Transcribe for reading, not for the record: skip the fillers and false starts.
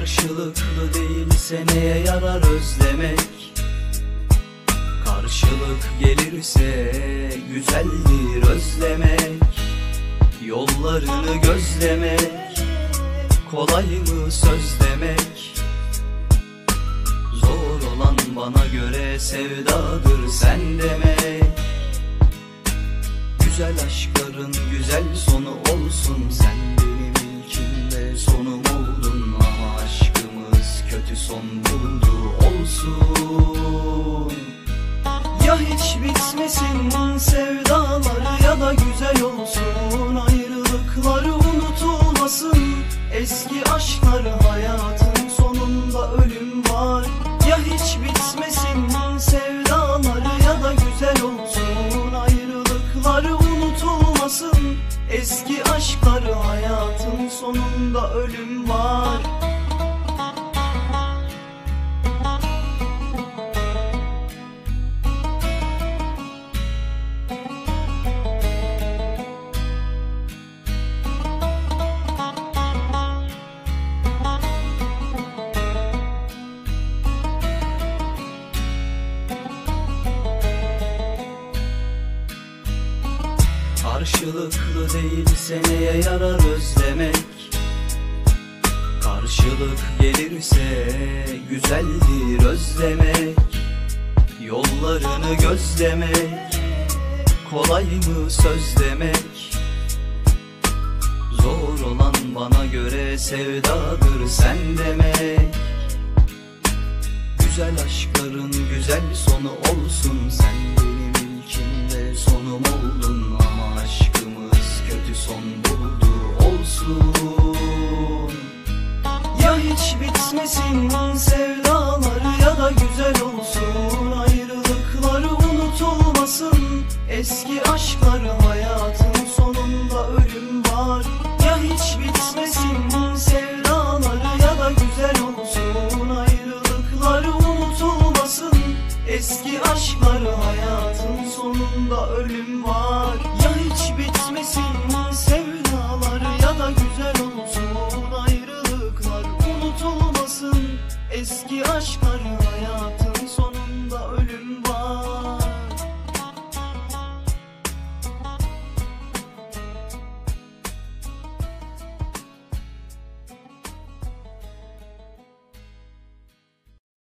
Karşılıklı değilse neye yarar özlemek? Karşılık gelirse güzeldir özlemek. Yollarını gözlemek kolay mı söz demek? Zor olan bana göre sevdadır sen demek. Güzel aşkların güzel sonu olsun, sen benim ilkimde sonum oldun. Ama aşkımız kötü son buldu olsun. Ya hiç bitmesin sevdaları ya da güzel olsun. Ayrılıkları unutulmasın, eski aşklar hayatın sonunda ölüm var. Ya hiç bitmesin sevdaları ya da güzel olsun. Ayrılıkları unutulmasın, eski aşklar hayatın sonunda ölüm var. Karşılıklı değilse neye yarar özlemek? Karşılık gelirse güzeldir özlemek. Yollarını gözlemek kolay mı söz demek? Zor olan bana göre sevdadır sen demek. Güzel aşkların güzel sonu olsun, sen benim ilkimde sonum oldun. Ama aşkımız kötü son buldu olsun. Ya hiç bitmesin sevdaları ya da güzel olsun. Ayrılıkları unutulmasın, eski aşklar hayatın sonunda ölüm var. Ya hiç bitmesin sevdaları ya da güzel olsun. Ayrılıkları unutulmasın, eski aşklar hayatın sonunda ölüm var. Ya hiç bitmesin sevdaları ya da güzel olsun. Ayrılıklar unutulmasın, eski aşklar